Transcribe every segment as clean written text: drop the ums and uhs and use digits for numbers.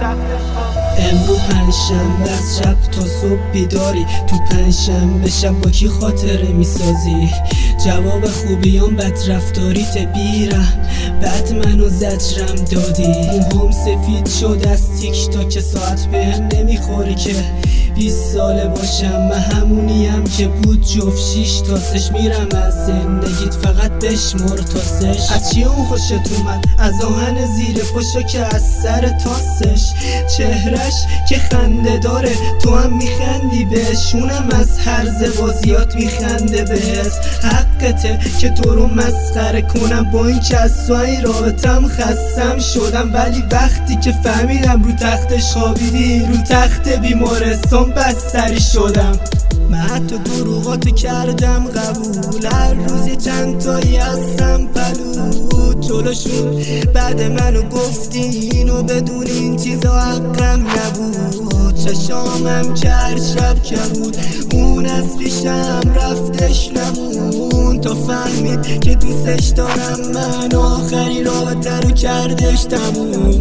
امرو پنجشنبه از شب تا صبح بیداری، تو پنجشنبه شب با کی خاطره میسازی؟ جواب خوبیام بد رفتاریت بیرم، بعد منو زجرم دادی. موهام سفید شد از تیک تاک ساعت بهم نمیخوره که 20 ساله باشم، من همونیم که بود جفت 6 تاسش. میرم از زندگیت فقط بشمار تاسش. از چی اون خوشت اومد؟ از آهن زیر پشا که از سر تاسش، چهرش که خنده داره تو هم میخندی بهش، اونم از هر زبازیات میخنده بهت. حقته که تو رو مسخره کنم، با این که از تو این رابطم خستم شدم، ولی وقتی که فهمیدم رو تختش خوابیدی، رو تخت بیمارستان بستری شدم. من حتی دروغاتو کردم قبول، هر روزی چند تایی هستم پلو جلوشون، بعد منو گفتی اینو بدون این چیزا حقم نبود. چشامم که هر شب کبود، اون از پیشم رفتش نمون، تا فهمید که دوستش دارم من، آخری رابطه رو کردش تموم.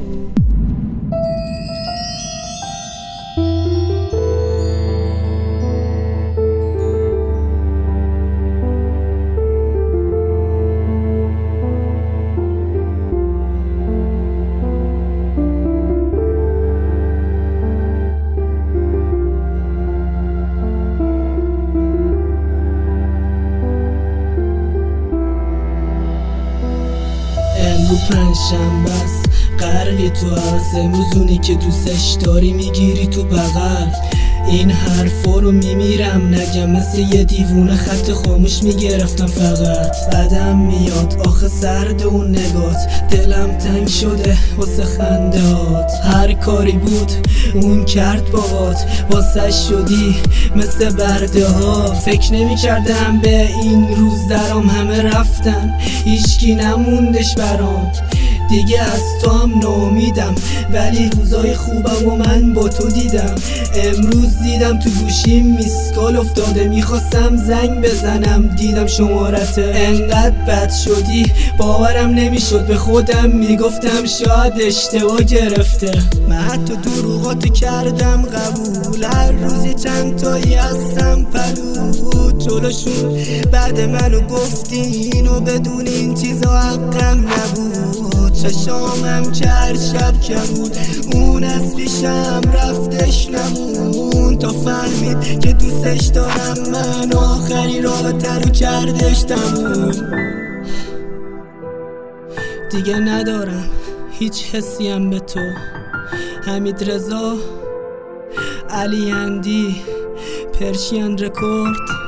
رو پنجشنبه است غرقی تو از امروزونی که دوستش داری میگیری تو بغل. این حرفا رو میمیرم نگم، مثل یه دیوونه خط خاموش میگرفتم فقط. بعدم میاد آخه سرد اون نگات، دلم تنگ شده واسه خندهات. هر کاری بود اون کرد باهات، واسه شدی مثل برده ها. فکر نمی کردم به این روز درام، همه رفتن هیچکی نموندش برام. دیگه از تو هم نامیدم، ولی روزای خوبم و من با تو دیدم. امروز دیدم تو گوشیم میسکال افتاده، میخواستم زنگ بزنم دیدم شمارته. انقدر بد شدی باورم نمیشد، به خودم میگفتم شاید اشتباه گرفته. من حتی دروغاتو کردم قبول، هر روزی چند تایی هستم پلو جلوشون، بعد منو گفتی اینو بدون این چیزا حقم نبود. چشامم که هر شب کبود، اون از پیشم رفتش نمون، تا فهمید که دوستش دارم من، آخری رابطه رو کردش تموم. دیگه ندارم هیچ حسیم به تو. حمیدرضا، علی اندی، پرشین رکورد.